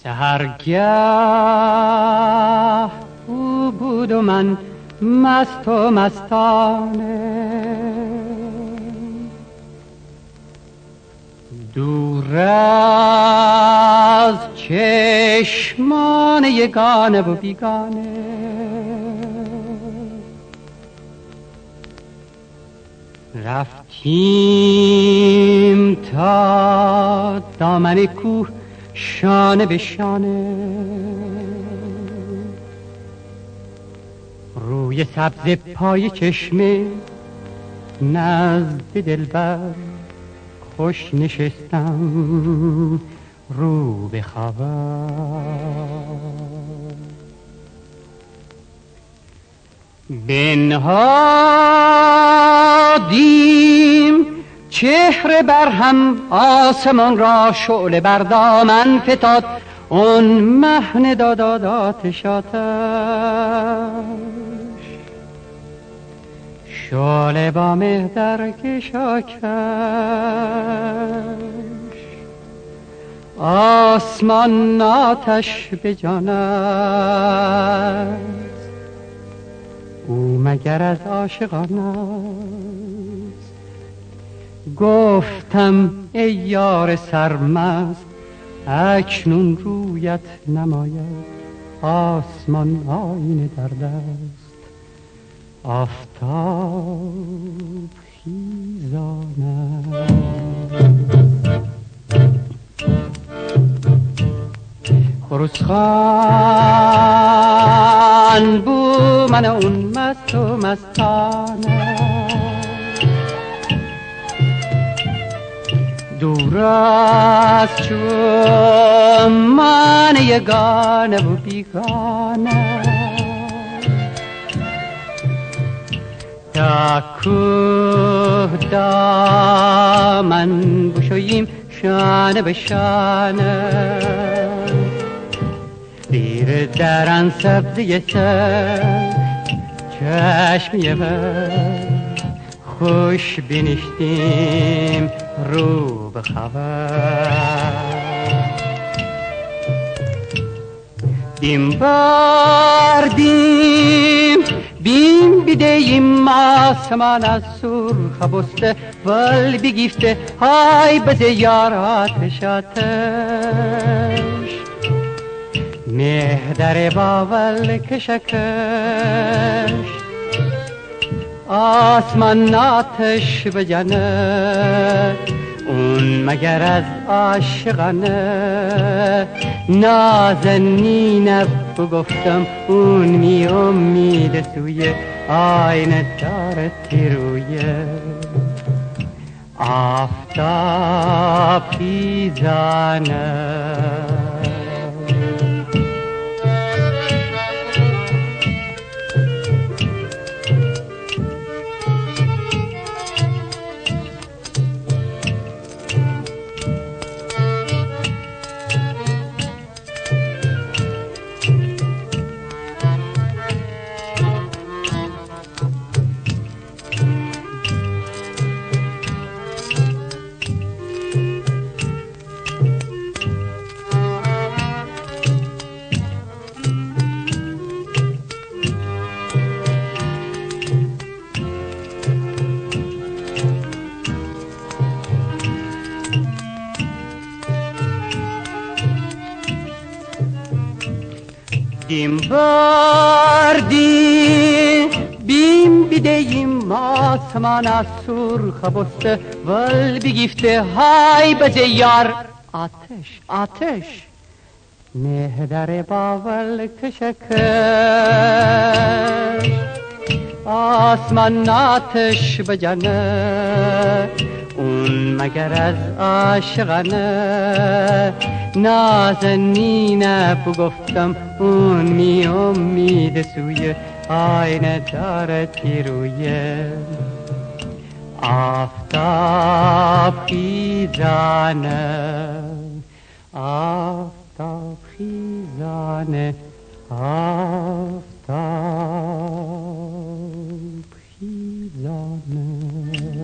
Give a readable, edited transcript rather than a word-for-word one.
سحرگه او بود و من مست و مستانه، دور از چشمان یگانه و بیگانه، رفتیم تا دامن کوه شانه به شانه، روی سبز پای چشمه نزد دلبر خوش نشستم رو به خبر. بنهادیم چهره بر هم، آسمان را شعله بر دامن فتاد، اون مهن داد آتش آتش، شعله با مه در کشاکش، آسمان آتش به جان است، او مگر از عاشقان است. گفتم ای یار سرمست، اکنون رویت نماید، آسمان آینه در دست، آفتاب خیزان است. خروسخان بو من اون مست و مستانه، دور از چشمان یگانه و بیگانه، تا کوه دامن بشوییم شانه به شانه، زیر درن سبزی سر چشمی بر خوش بینشتیم رو به خبر. دیم بردیم بیم بیدهیم آسمان از سرخ بسته، ول بگیفته های بزه یار آتش آتش، مهدر باول کشکش، آسمان آتش به جنه، اون مگر از عاشقانه، نازنینه بگفتم اون می امید سوی آینه داره تیرویه، آفتاب خیزانه. دیم بردیم بیم بیدهیم آسمان از سرخ بسته، ول بگیفته های بزه یار آتش آتش، مهدر باول کشکش، آسمان آتش به جنه، اون مگر از عاشقانه، نازنینه بگفتم اون می امید سوی آینه داره تیرویه، آفتاب خیزانه، آفتاب خیزانه، آفتاب خیزانه.